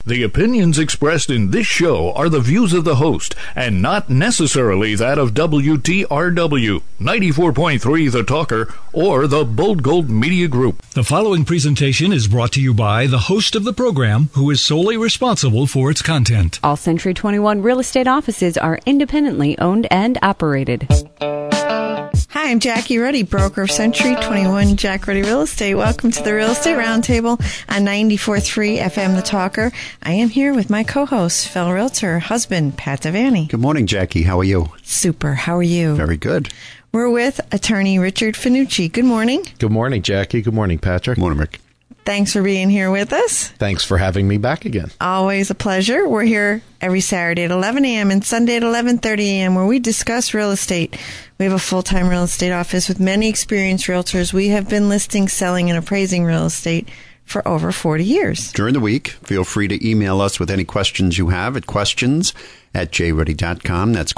The opinions expressed in this show are the views of the host and not necessarily that of WTRW, 94.3 The Talker, or the Bold Gold Media Group. The following presentation is brought to you by the host of the program, who is solely responsible for its content. All Century 21 real estate offices are independently owned and operated. Hi, I'm Jackie Ruddy, broker of Century 21 Jack Ruddy Real Estate. Welcome to the Real Estate Roundtable on 94.3 FM The Talker. I am here with my co-host, fellow realtor, husband, Pat Devaney. Good morning, Jackie. How are you? Super. How are you? Very good. We're with attorney Richard Finucci. Good morning. Good morning, Jackie. Good morning, Patrick. Good morning, Rick. Thanks for being here with us. Thanks for having me back again. Always a pleasure. We're here every Saturday at 11 a.m. and Sunday at 11:30 a.m. where we discuss real estate. We have a full-time real estate office with many experienced realtors. We have been listing, selling, and appraising real estate for over 40 years. During the week, feel free to email us with any questions you have at questions@jruddy.com. That's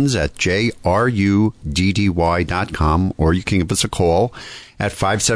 questions@jruddy.com. Or you can give us a call at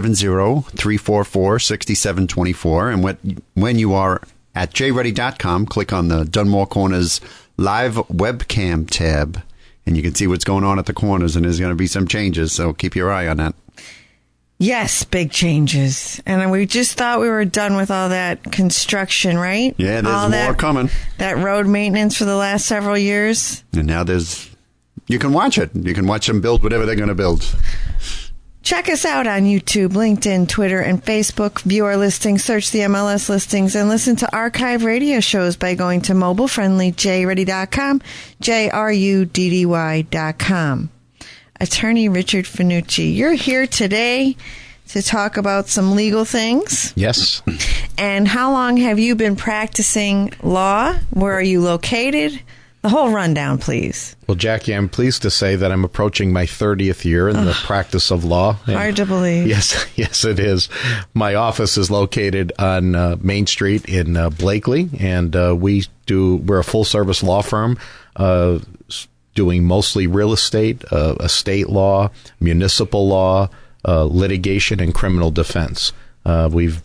570-344-6724. And when you are at jruddy.com, click on the Dunmore Corners live webcam tab, and you can see what's going on at the corners, and there's going to be some changes, so keep your eye on that. Yes, big changes. And we just thought we were done with all that construction, right? Yeah, there's more coming. That road maintenance for the last several years. And now you can watch it. You can watch them build whatever they're going to build. Check us out on YouTube, LinkedIn, Twitter, and Facebook. View our listings, search the MLS listings, and listen to archive radio shows by going to mobile-friendly jruddy.com, JRUDDY.com. Attorney Richard Finucci, you're here today to talk about some legal things. Yes. And how long have you been practicing law? Where are you located? The whole rundown, please. Well, Jackie, I'm pleased to say that I'm approaching my 30th year in the practice of law. Hard to believe. Yes, it is. My office is located on Main Street in Blakely, and we're a full-service law firm doing mostly real estate, estate law, municipal law, litigation, and criminal defense. We've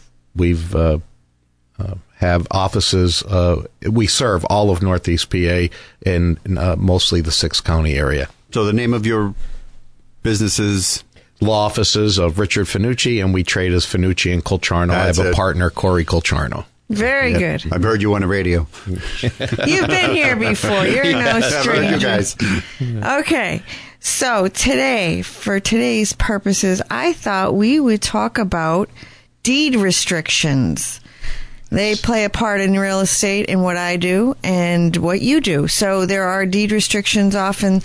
have offices. We serve all of Northeast PA and mostly the 6th County area. So the name of your business is? Law offices of Richard Finucci, and we trade as Finucci and Colcharno. I have a partner, Corey Colcharno. Very good. I've heard you on the radio. You've been here before. You're no stranger. You guys. Okay. So today, for today's purposes, I thought we would talk about deed restrictions. They play a part in real estate in what I do and what you do. So there are deed restrictions often.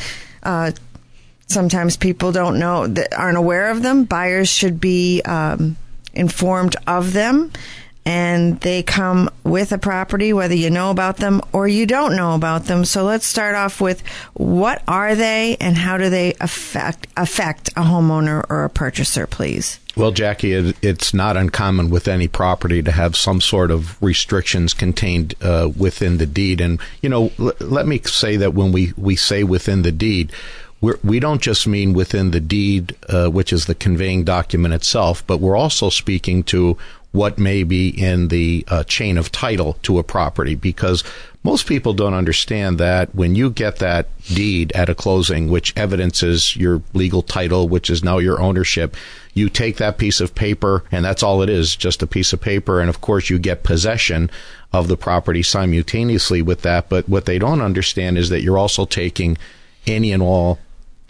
Sometimes people don't know, that aren't aware of them. Buyers should be informed of them. And they come with a property, whether you know about them or you don't know about them. So let's start off with, what are they and how do they affect a homeowner or a purchaser, please? Well, Jackie, it's not uncommon with any property to have some sort of restrictions contained within the deed. And, let me say that when we say within the deed, we don't just mean within the deed, which is the conveying document itself, but we're also speaking to what may be in the chain of title to a property, because most people don't understand that when you get that deed at a closing, which evidences your legal title, which is now your ownership, you take that piece of paper, and that's all it is, just a piece of paper, and of course you get possession of the property simultaneously with that. But what they don't understand is that you're also taking any and all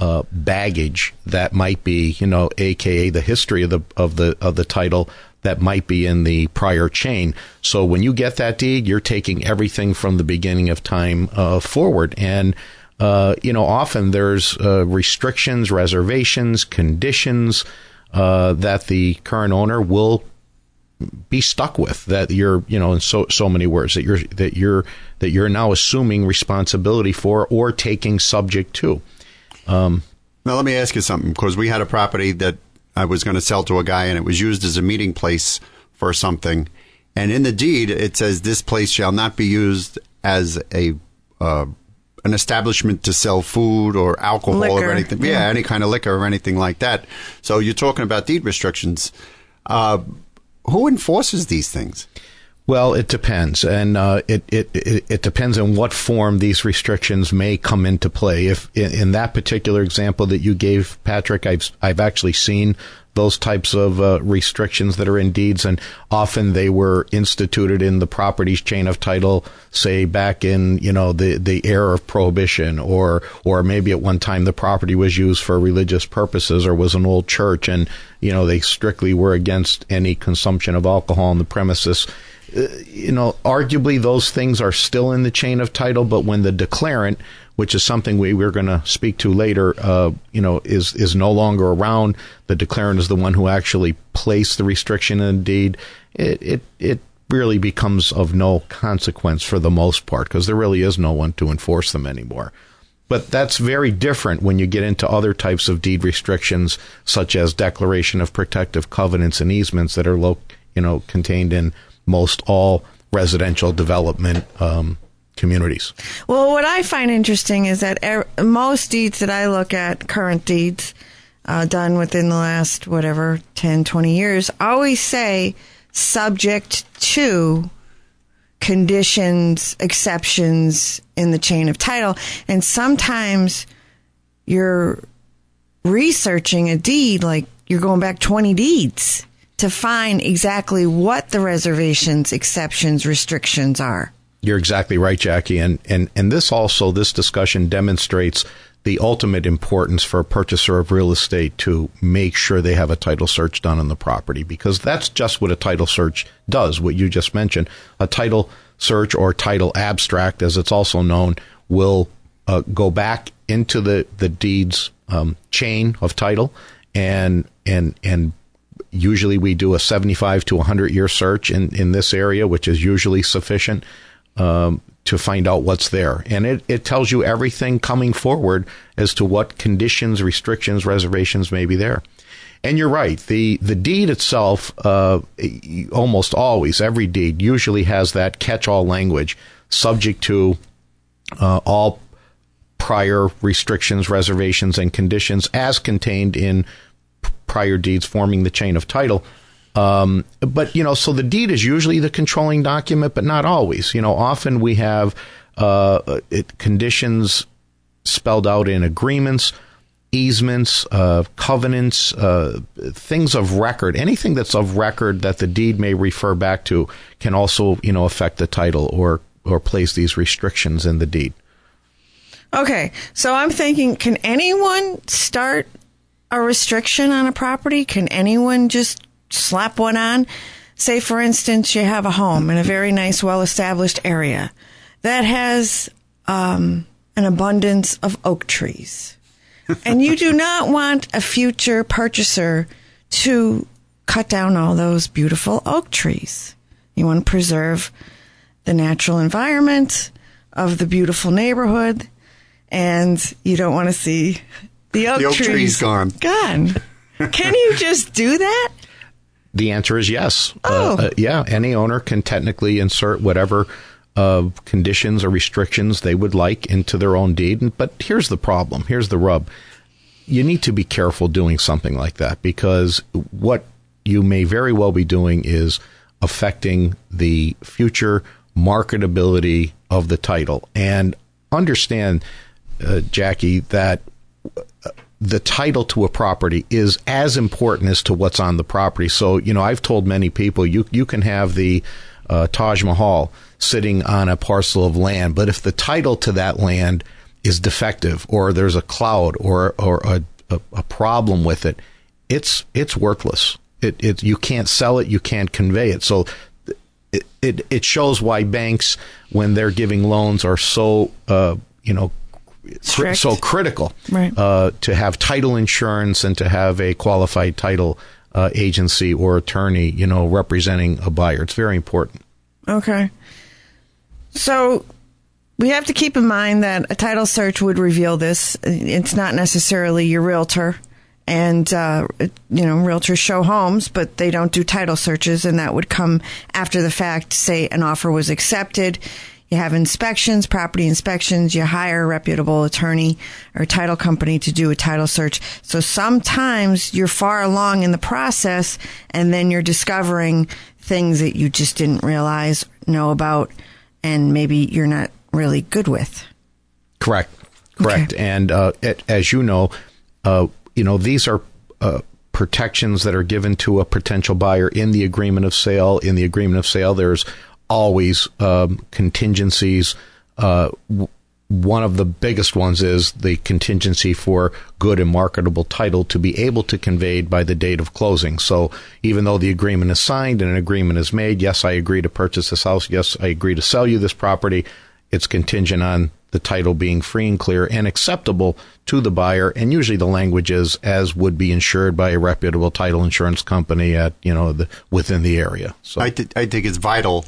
baggage that might be, aka the history of the title that might be in the prior chain. So when you get that deed, you're taking everything from the beginning of time forward. And often there's restrictions, reservations, conditions that the current owner will be stuck with, that you're, in so many words, that you're now assuming responsibility for or taking subject to. Now, let me ask you something, because we had a property that I was going to sell to a guy, and it was used as a meeting place for something. And in the deed, it says this place shall not be used as an establishment to sell food or alcohol or anything. Yeah, any kind of liquor or anything like that. So you're talking about deed restrictions. Who enforces these things? Well, it depends, and it depends on what form these restrictions may come into play. If in that particular example that you gave, Patrick, I've actually seen those types of restrictions that are in deeds, and often they were instituted in the property's chain of title, say back in the era of Prohibition, or maybe at one time the property was used for religious purposes or was an old church, and they strictly were against any consumption of alcohol on the premises. Arguably those things are still in the chain of title, but when the declarant, which is something we're going to speak to later, is no longer around, the declarant is the one who actually placed the restriction in the deed, it really becomes of no consequence for the most part, because there really is no one to enforce them anymore. But that's very different when you get into other types of deed restrictions, such as declaration of protective covenants and easements that are contained in most all residential development communities. Well, what I find interesting is that most deeds that I look at, current deeds done within the last, 10, 20 years, always say subject to conditions, exceptions in the chain of title. And sometimes you're researching a deed, like you're going back 20 deeds to find exactly what the reservations, exceptions, restrictions are. You're exactly right, Jackie. And this discussion demonstrates the ultimate importance for a purchaser of real estate to make sure they have a title search done on the property, because that's just what a title search does, what you just mentioned. A title search, or title abstract, as it's also known, will go back into the deed's chain of title, and usually we do a 75 to 100-year search in this area, which is usually sufficient to find out what's there. And it tells you everything coming forward as to what conditions, restrictions, reservations may be there. And you're right. The deed itself, almost always, every deed usually has that catch-all language, subject to all prior restrictions, reservations, and conditions as contained in prior deeds forming the chain of title. But, so the deed is usually the controlling document, but not always. Often we have conditions spelled out in agreements, easements, covenants, things of record. Anything that's of record that the deed may refer back to can also, affect the title or place these restrictions in the deed. Okay, so I'm thinking, can anyone start a restriction on a property? Can anyone just slap one on? Say, for instance, you have a home in a very nice, well-established area that has an abundance of oak trees. And you do not want a future purchaser to cut down all those beautiful oak trees. You want to preserve the natural environment of the beautiful neighborhood, and you don't want to see the oak trees gone. Can you just do that? The answer is yes. Oh. Yeah, any owner can technically insert whatever conditions or restrictions they would like into their own deed. But here's the problem. Here's the rub. You need to be careful doing something like that, because what you may very well be doing is affecting the future marketability of the title. And understand, Jackie, that the title to a property is as important as to what's on the property. So, I've told many people, you can have the Taj Mahal sitting on a parcel of land, but if the title to that land is defective, or there's a cloud or a problem with it, it's worthless. You can't sell it, you can't convey it. So it shows why banks, when they're giving loans, are so so critical, right, to have title insurance and to have a qualified title agency or attorney, representing a buyer. It's very important. Okay. So we have to keep in mind that a title search would reveal this. It's not necessarily your realtor. And, realtors show homes, but they don't do title searches, and that would come after the fact. Say an offer was accepted. You have inspections, property inspections. You hire a reputable attorney or title company to do a title search. So sometimes you're far along in the process, and then you're discovering things that you just didn't realize, know about, and maybe you're not really good with. Correct. Okay. And as you know, these are protections that are given to a potential buyer in the agreement of sale. In the agreement of sale, there's always contingencies. One of the biggest ones is the contingency for good and marketable title to be able to conveyed by the date of closing. So even though the agreement is signed and an agreement is made, yes, I agree to purchase this house. Yes, I agree to sell you this property. It's contingent on the title being free and clear and acceptable to the buyer. And usually the language is as would be insured by a reputable title insurance company at, within the area. So I think it's vital.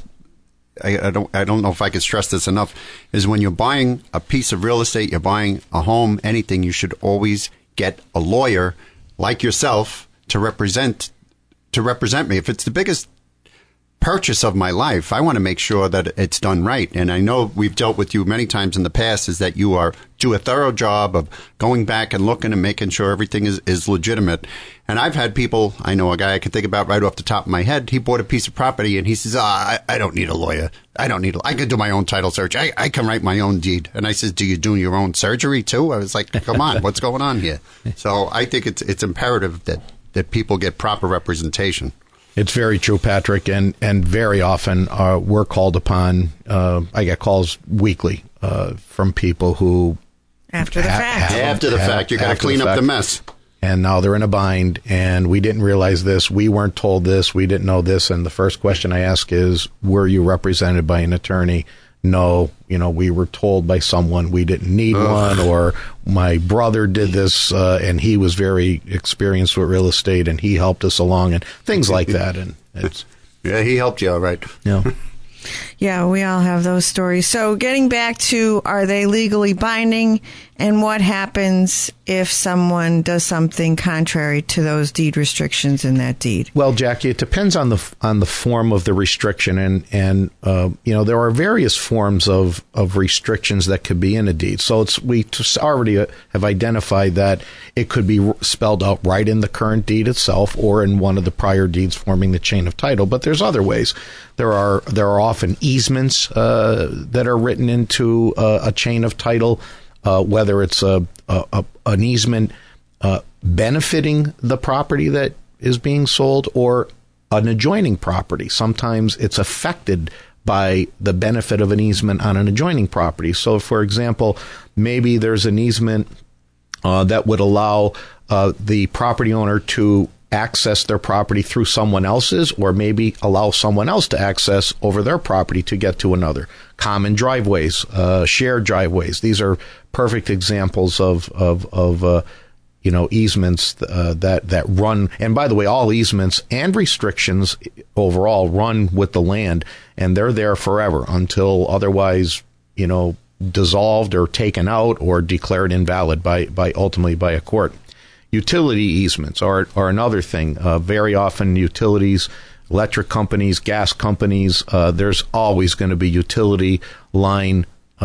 I don't know if I could stress this enough, is when you're buying a piece of real estate, you're buying a home, anything, you should always get a lawyer like yourself to represent me. If it's the biggest purchase of my life, I want to make sure that it's done right. And I know we've dealt with you many times in the past, is that you do a thorough job of going back and looking and making sure everything is legitimate. And I've had people, I know a guy I can think about right off the top of my head, he bought a piece of property and he says, I don't need a lawyer. I could do my own title search. I can write my own deed. And I said, do you do your own surgery too? I was like, come on, what's going on here? So I think it's imperative that people get proper representation. It's very true, Patrick, and very often we're called upon. I get calls weekly from people who after the fact, you got to clean up the mess, and now they're in a bind. And we didn't realize this. We weren't told this. We didn't know this. And the first question I ask is, "Were you represented by an attorney?" No, we were told by someone we didn't need one, or my brother did this, and he was very experienced with real estate, and he helped us along, and things like that. And yeah, he helped you, all right. Yeah. Yeah, we all have those stories. So getting back to, are they legally binding, and what happens if someone does something contrary to those deed restrictions in that deed? Well, Jackie, it depends on the form of the restriction, and there are various forms of restrictions that could be in a deed. So we already have identified that it could be spelled out right in the current deed itself, or in one of the prior deeds forming the chain of title. But there's other ways. There are often easements that are written into a chain of title, whether it's an easement benefiting the property that is being sold or an adjoining property. Sometimes it's affected by the benefit of an easement on an adjoining property. So, for example, maybe there's an easement that would allow the property owner to access their property through someone else's, or maybe allow someone else to access over their property to get to another. Common driveways, shared driveways. These are perfect examples of easements that run. And by the way, all easements and restrictions overall run with the land, and they're there forever until otherwise, dissolved or taken out or declared invalid ultimately by a court. Utility easements are another thing. Very often utilities, electric companies, gas companies, there's always going to be utility line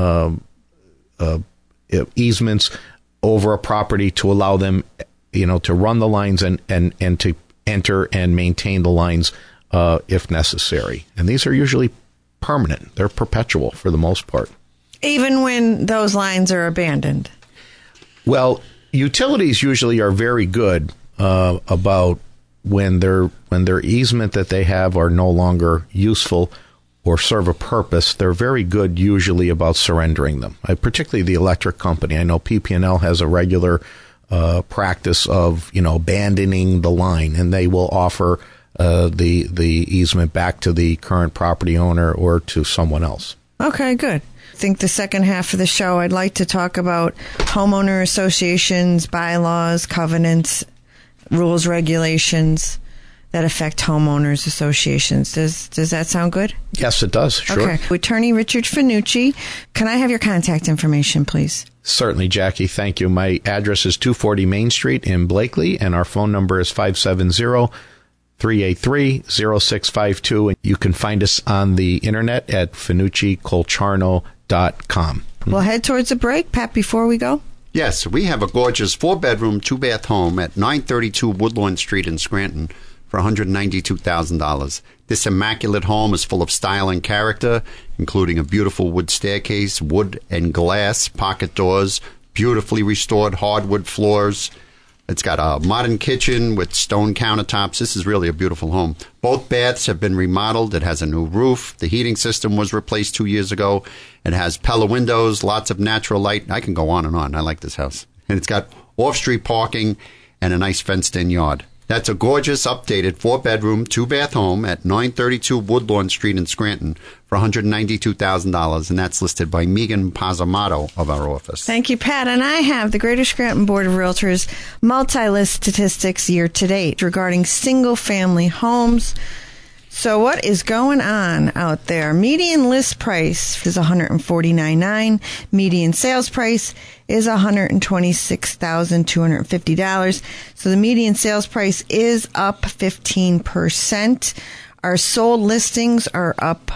easements over a property to allow them, to run the lines and to enter and maintain the lines if necessary. And these are usually permanent. They're perpetual for the most part. Even when those lines are abandoned? Well, utilities usually are very good about when their easement that they have are no longer useful or serve a purpose. They're very good usually about surrendering them. Particularly the electric company. I know PP&L has a regular practice of abandoning the line, and they will offer the easement back to the current property owner or to someone else. Okay, good. I think the second half of the show, I'd like to talk about homeowner associations, bylaws, covenants, rules, regulations that affect homeowners associations. Does that sound good? Yes, it does. Sure. Okay. Attorney Richard Fanucci, can I have your contact information, please? Certainly, Jackie. Thank you. My address is 240 Main Street in Blakely, and our phone number is 383-0652. And you can find us on the internet at FinucciColcharno.com. We'll head towards a break. Pat, before we go? Yes, we have a gorgeous 4-bedroom, 2-bath home at 932 Woodlawn Street in Scranton for $192,000. This immaculate home is full of style and character, including a beautiful wood staircase, wood and glass pocket doors, beautifully restored hardwood floors. It's got a modern kitchen with stone countertops. This is really a beautiful home. Both baths have been remodeled. It has a new roof. The heating system was replaced 2 years ago. It has Pella windows, lots of natural light. I can go on and on. I like this house. And it's got off-street parking and a nice fenced-in yard. That's a gorgeous, updated 4-bedroom, 2-bath home at 932 Woodlawn Street in Scranton for $192,000, and that's listed by Megan Pazamato of our office. Thank you, Pat. And I have the Greater Scranton Board of Realtors multi-list statistics year-to-date regarding single-family homes. So what is going on out there? Median list price is $149,900. Median sales price is $126,250. So the median sales price is up 15%. Our sold listings are up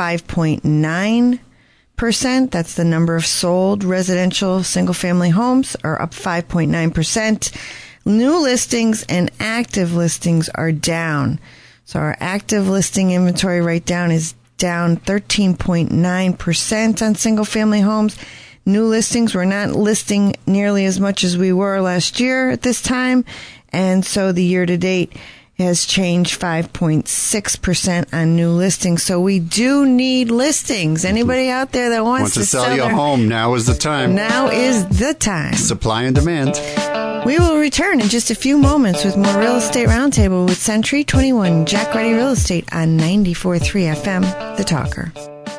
5.9%. That's the number of sold residential single-family homes are up 5.9%. New listings and active listings are down. So our active listing inventory right down is down 13.9% on single-family homes. New listings, we're not listing nearly as much as we were last year at this time. And so the year-to-date has changed 5.6% on new listings. So we do need listings. Anybody out there that wants to sell your home, now is the time. Now is the time. Supply and demand. We will return in just a few moments with more Real Estate Roundtable with Century 21 Jack Ruddy Real Estate on 94.3 FM, The Talker.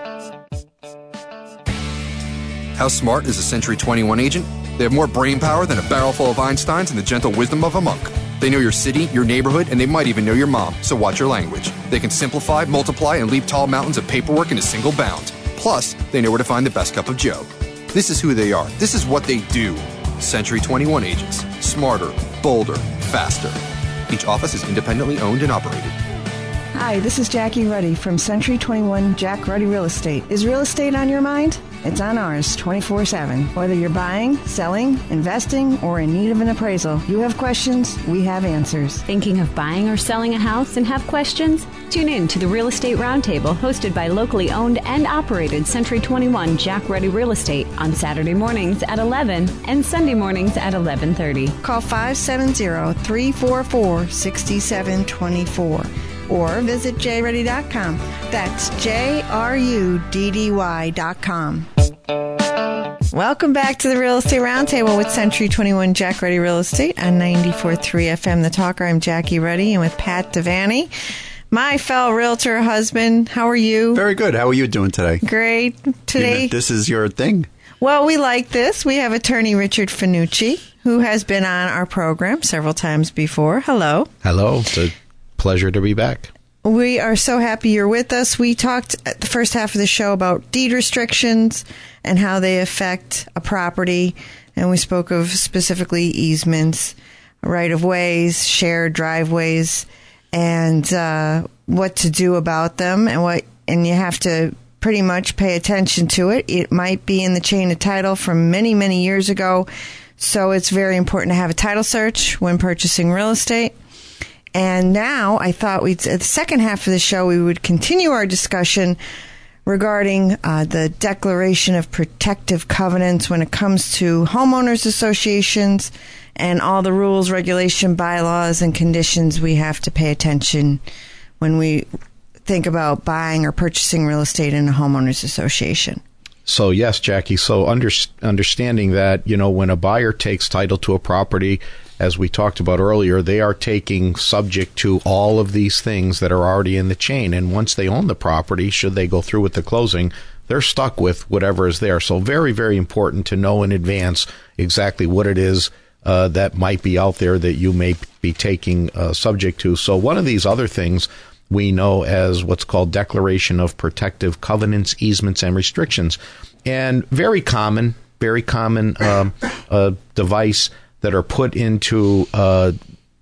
How smart is a Century 21 agent? They have more brain power than a barrel full of Einsteins and the gentle wisdom of a monk. They know your city, your neighborhood, and they might even know your mom, so watch your language. They can simplify, multiply, and leap tall mountains of paperwork in a single bound. Plus, they know where to find the best cup of joe. This is who they are. This is what they do. Century 21 agents. Smarter, bolder, faster. Each office is independently owned and operated. Hi, this is Jackie Ruddy from Century 21 Jack Ruddy Real Estate. Is real estate on your mind? It's on ours 24/7. Whether you're buying, selling, investing, or in need of an appraisal, you have questions, we have answers. Thinking of buying or selling a house and have questions? Tune in to the Real Estate Roundtable hosted by locally owned and operated Century 21 Jack Ruddy Real Estate on Saturday mornings at 11 and Sunday mornings at 11:30. Call 570-344-6724 or visit jruddy.com. That's JRUDDY.com. Welcome back to the Real Estate Roundtable with Century 21 Jack Ruddy Real Estate on 94.3 FM The Talker. I'm Jackie Ruddy and with Pat Devaney, my fellow realtor husband. How are you? Very good. How are you doing today? Great. Today, this is your thing. Well, we like this. We have attorney Richard Finucci, who has been on our program several times before. Hello. Hello. It's a pleasure to be back. We are so happy you're with us. We talked at the first half of the show about deed restrictions and how they affect a property. And we spoke of specifically easements, right-of-ways, shared driveways, and what to do about them. And you have to pretty much pay attention to it. It might be in the chain of title from many, many years ago. So it's very important to have a title search when purchasing real estate. And now I thought at the second half of the show, we would continue our discussion regarding the declaration of protective covenants when it comes to homeowners associations and all the rules, regulation, bylaws, and conditions we have to pay attention when we think about buying or purchasing real estate in a homeowners association. So, yes, Jackie, so understanding that, when a buyer takes title to a property, as we talked about earlier, they are taking subject to all of these things that are already in the chain. And once they own the property, should they go through with the closing, they're stuck with whatever is there. So very, very important to know in advance exactly what it is that might be out there that you may be taking subject to. So one of these other things we know as what's called Declaration of Protective Covenants, Easements, and Restrictions. And very common device that are put into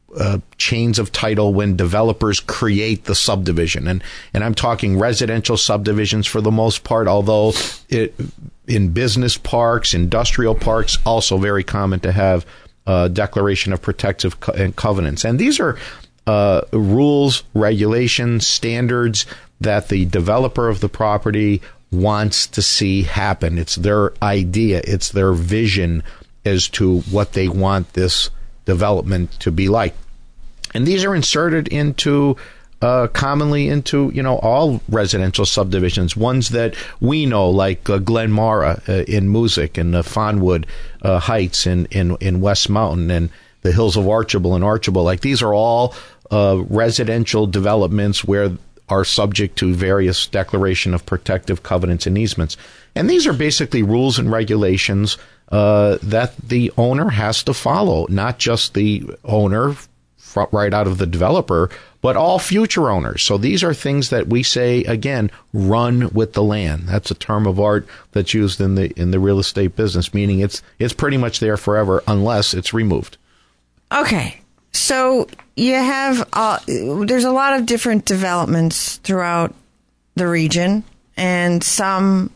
chains of title when developers create the subdivision. And I'm talking residential subdivisions for the most part, although in business parks, industrial parks, also very common to have declaration of protective covenants. And these are rules, regulations, standards that the developer of the property wants to see happen. It's their idea. It's their vision as to what they want this development to be like. And these are inserted into commonly into all residential subdivisions, ones that we know, like Glenmora in Moosic and Fawnwood Heights in West Mountain and the Hills of Archibald and Archibald. Like, these are all residential developments where are subject to various declaration of protective covenants and easements. And these are basically rules and regulations that the owner has to follow, not just the owner right out of the developer, but all future owners. So these are things that we say, again, run with the land. That's a term of art that's used in the real estate business, meaning it's pretty much there forever unless it's removed. Okay. So you have, there's a lot of different developments throughout the region, and some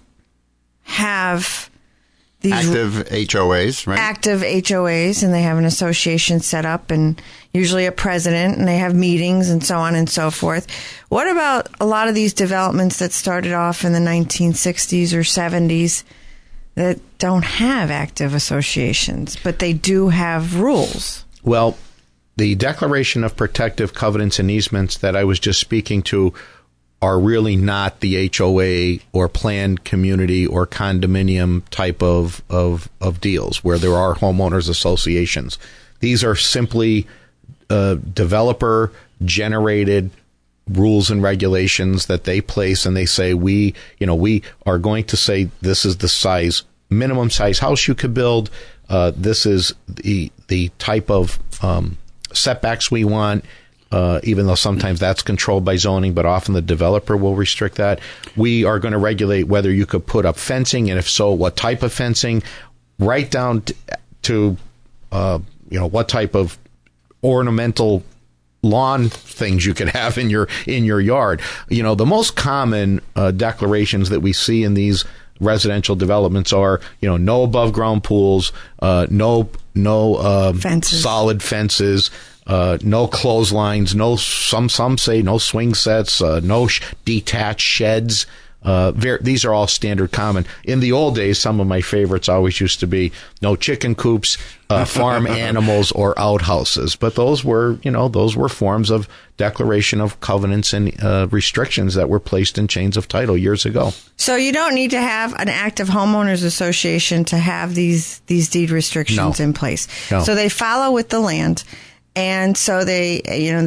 have these active HOAs, right? Active HOAs, and they have an association set up and usually a president, and they have meetings and so on and so forth. What about a lot of these developments that started off in the 1960s or 70s that don't have active associations, but they do have rules? Well, the declaration of protective covenants and easements that I was just speaking to are really not the HOA or planned community or condominium type of deals where there are homeowners associations. These are simply developer generated rules and regulations that they place, and they say we are going to say this is the size, minimum size house you could build. This is the type of setbacks we want, even though sometimes that's controlled by zoning, but often the developer will restrict that. We are going to regulate whether you could put up fencing, and if so, what type of fencing, right down to what type of ornamental lawn things you could have in your yard. The most common declarations that we see in these residential developments are, no above ground pools, no fences. Solid fences, no clotheslines, some say no swing sets, no detached sheds. These are all standard common. In the old days, some of my favorites always used to be no chicken coops, farm animals, or outhouses. But those were forms of declaration of covenants and restrictions that were placed in chains of title years ago. So you don't need to have an active homeowners association to have these deed restrictions in place. No. So they follow with the land, and so they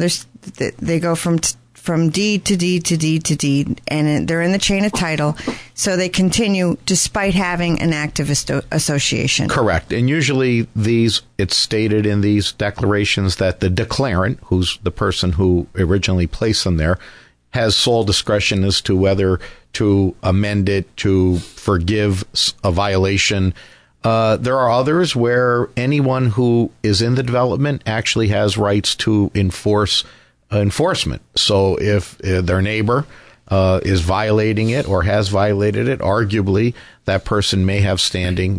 go from deed to deed to deed to deed, and they're in the chain of title, so they continue despite having an active association. Correct. And usually it's stated in these declarations that the declarant, who's the person who originally placed them there, has sole discretion as to whether to amend it, to forgive a violation. There are others where anyone who is in the development actually has rights to enforcement. So if their neighbor is violating it or has violated it, arguably that person may have standing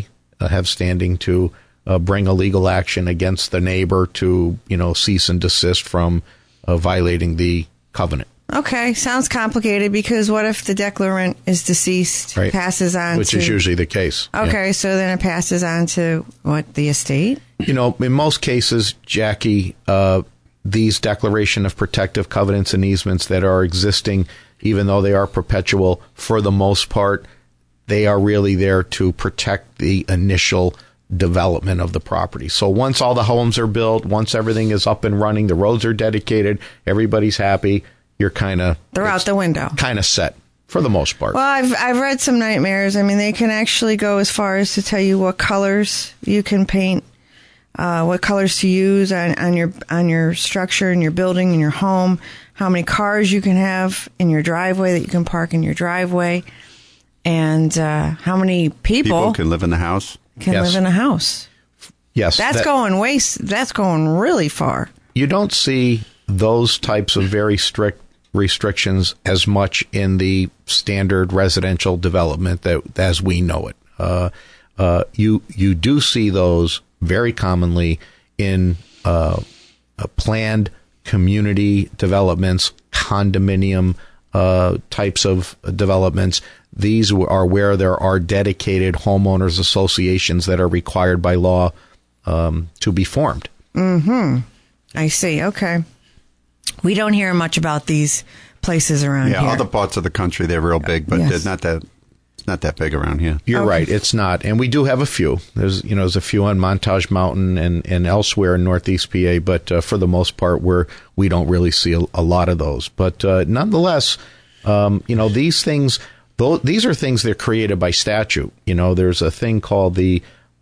to bring a legal action against the neighbor to cease and desist from violating the covenant. Okay, sounds complicated, because what if the declarant is deceased, right, passes on which is usually the case. Okay, yeah. So then it passes on to the estate? In most cases, Jackie, these declaration of protective covenants and easements that are existing, even though they are perpetual, for the most part, they are really there to protect the initial development of the property. So once all the homes are built, once everything is up and running, the roads are dedicated, everybody's happy, you're they're out the window. Kind of set for the most part. Well, I've read some nightmares. I mean, they can actually go as far as to tell you what colors you can paint, what colors to use on your structure, in your building, in your home, how many cars you can have in your driveway that you can park in your driveway, and how many people can live in the house. Live in a house. Yes, that's going really far. you don't see those types of very strict restrictions as much in the standard residential development that as we know it. You do see those very commonly in planned community developments, condominium types of developments. These are where there are dedicated homeowners associations that are required by law to be formed. Mm-hmm. I see. Okay. We don't hear much about these places around here. Yeah, other parts of the country, they're real big, but they're not that big around here. You're right. It's not. And we do have a few. There's a few on Montage Mountain and elsewhere in Northeast PA, but for the most part, we don't really see a lot of those. But nonetheless, these things, these are things that are created by statute. There's a thing called the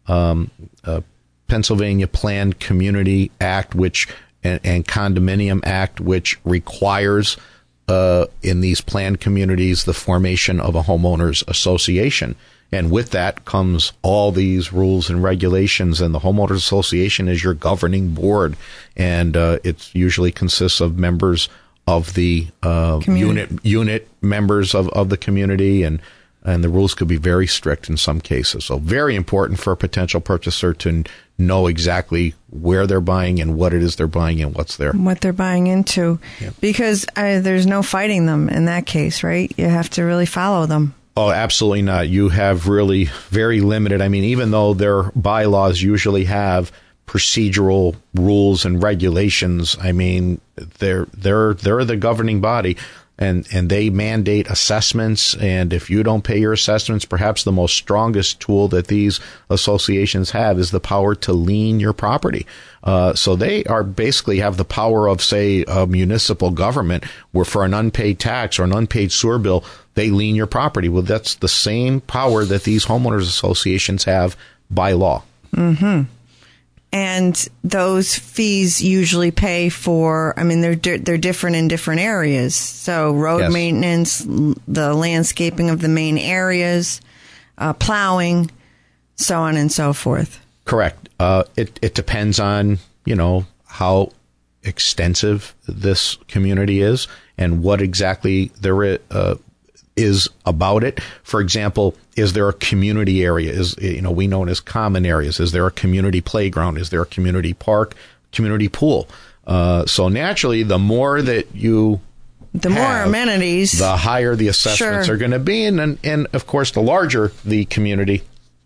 Pennsylvania Planned Community Act, and Condominium Act, which requires in these planned communities the formation of a homeowners association. And with that comes all these rules and regulations, and the homeowners association is your governing board, and it usually consists of members of the unit members of the community, and the rules could be very strict in some cases. So very important for a potential purchaser to know exactly where they're buying and what it is they're buying and what they're buying into. Yeah. Because there's no fighting them in that case, right? You have to really follow them. Oh, absolutely not. You have really very limited. I mean, even though their bylaws usually have procedural rules and regulations, I mean, they're the governing body. And they mandate assessments, and if you don't pay your assessments, perhaps the most strongest tool that these associations have is the power to lien your property. So they are basically have the power of, say, a municipal government, where for an unpaid tax or an unpaid sewer bill, they lien your property. Well, that's the same power that these homeowners associations have by law. Mm-hmm. And those fees usually pay for, I mean, they're different in different areas. So road maintenance, the landscaping of the main areas, plowing, so on and so forth. Correct. It depends on, how extensive this community is and what exactly there is about it. For example, is there a community area? We know it as common areas. Is there a community playground? Is there a community park, community pool? So naturally, the more that you more amenities, the higher the assessments are going to be. And of course, the larger the community,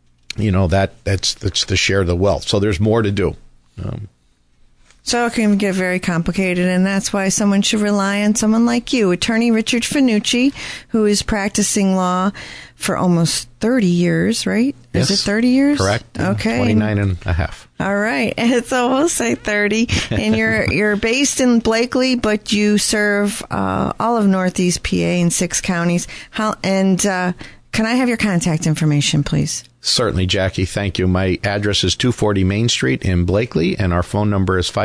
that's the share of the wealth. So there's more to do. So it can get very complicated, and that's why someone should rely on someone like you, Attorney Richard Finucci, who is practicing law for almost 30 years, right? Yes. Is it 30 years? Correct. Okay. 29 and a half. All right. And so we'll say 30. And you're based in Blakely, but you serve all of Northeast PA in 6 counties. Can I have your contact information, please? Certainly, Jackie. Thank you. My address is 240 Main Street in Blakely, and our phone number is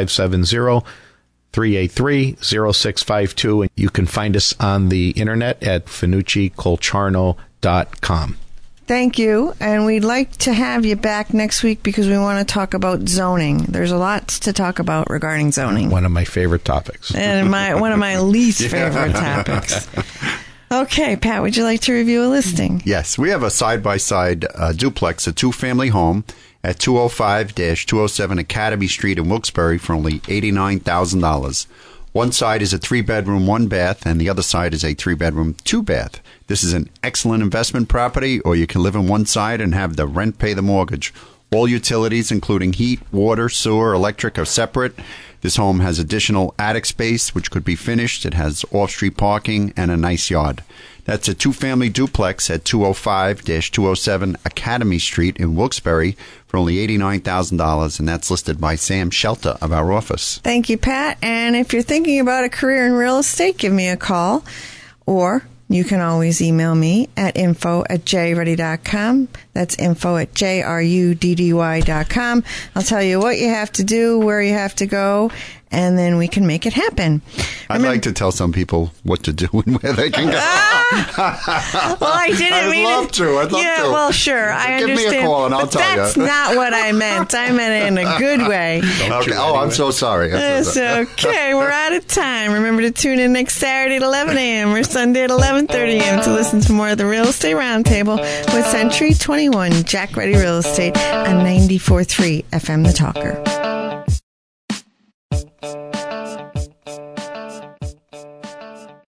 570-383-0652. And you can find us on the internet at finuccicolcharno.com. Thank you. And we'd like to have you back next week because we want to talk about zoning. There's a lot to talk about regarding zoning. One of my favorite topics. And one of my least favorite topics. Okay, Pat, would you like to review a listing? Yes, we have a side-by-side duplex, a 2-family home at 205-207 Academy Street in Wilkes-Barre for only $89,000. One side is a 3-bedroom, 1-bath, and the other side is a 3-bedroom, 2-bath. This is an excellent investment property, or you can live in one side and have the rent pay the mortgage. All utilities, including heat, water, sewer, electric, are separate. This home has additional attic space, which could be finished. It has off-street parking and a nice yard. That's a 2-family duplex at 205-207 Academy Street in Wilkes-Barre for only $89,000, and that's listed by Sam Shelter of our office. Thank you, Pat. And if you're thinking about a career in real estate, give me a call, or you can always email me at info@jruddy.com. That's info@jruddy.com. I'll tell you what you have to do, where you have to go, and then we can make it happen. I'd like to tell some people what to do and where they can go. Well, I didn't I'd mean love to. I'd love yeah, to. well, sure. I Give understand. me a call and I'll but tell you. that's not what I meant. I meant it in a good way. Okay. Oh, I'm so sorry. It's okay. We're out of time. Remember to tune in next Saturday at 11 a.m. or Sunday at 11:30 a.m. to listen to more of the Real Estate Roundtable with Century 21 Jack Ready Real Estate on 94.3 FM The Talker.